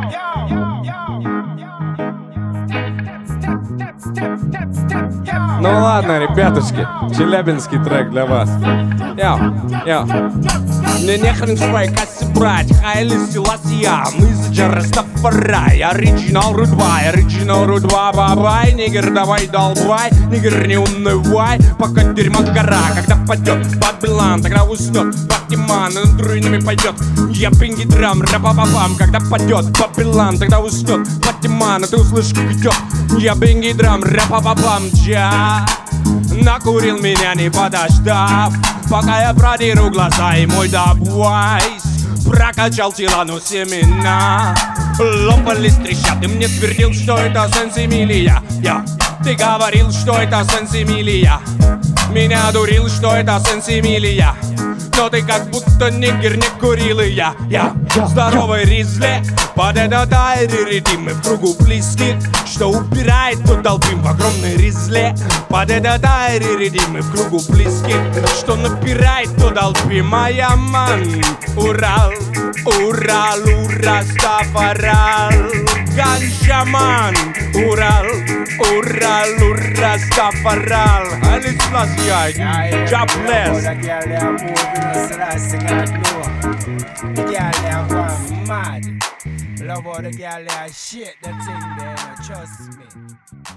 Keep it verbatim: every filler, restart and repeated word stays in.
Ну ладно, ребятушки, челябинский трек для вас. Яу, яу. Мне нехрен в своей кассе брать. Хайли Селасия, мы за Джарастафарай. Оригинал Рудвай, оригинал Рудва, бабай. Нигер, давай долбай, нигер, не унывай. Пока дерьмо гора, когда падет Бабилан, тогда уснет Батиман, и над руинами пойдет. Я пинги драм, рапапапам. Когда падет Бабилан, тогда уснет Батиман, и ты услышишь, как идет. Я бинги драм, рапапапам. Джа накурил меня, не подождав, пока я продеру глаза и мой дабвайс прокачал тела, но семена лопались, трещат. Ты мне твердил, что это сенсимилия. Я, ты говорил, что это сенсимилия. Меня дурил, что это сенсимилия. Но ты как будто нигер не курил. И я, я здоровый ризле. Под этот айри-ритм мы в кругу близких, что упирает, то долбим в огромной ризле. Под этот айри-ритм мы в кругу близких, что напирает, то долбим. Моя ман, Урал, Урал, Урастафарал. Ганшаман, Урал, Урал, Урастафарал. Alice Lassie, God bless. Love all the girl, they shit, that thing there, trust me.